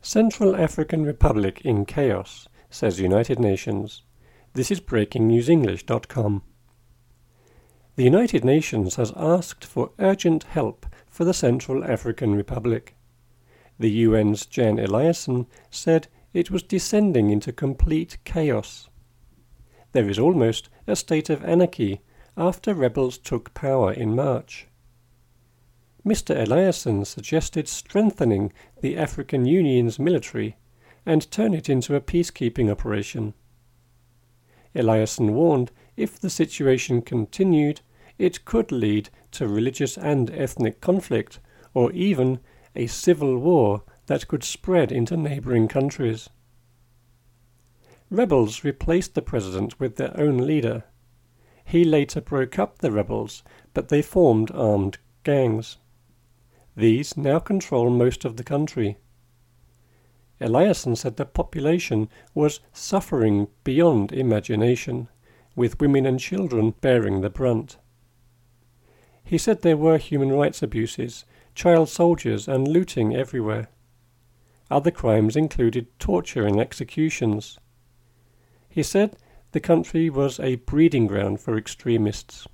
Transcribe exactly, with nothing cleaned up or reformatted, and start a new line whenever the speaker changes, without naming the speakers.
Central African Republic in chaos, says United Nations. This is breaking news english dot com. The United Nations has asked for urgent help for the Central African Republic. The U N's Jan Eliasson said it was descending into complete chaos. There is almost a state of anarchy after rebels took power in March. Mister Eliasson suggested strengthening the African Union's military and turn it into a peacekeeping operation. Eliasson warned if the situation continued, it could lead to religious and ethnic conflict, or even a civil war that could spread into neighbouring countries. Rebels replaced the president with their own leader. He later broke up the rebels, but they formed armed gangs. These now control most of the country. Eliasson said the population was suffering beyond imagination, with women and children bearing the brunt. He said there were human rights abuses, child soldiers and looting everywhere. Other crimes included torture and executions. He said the country was a breeding ground for extremists.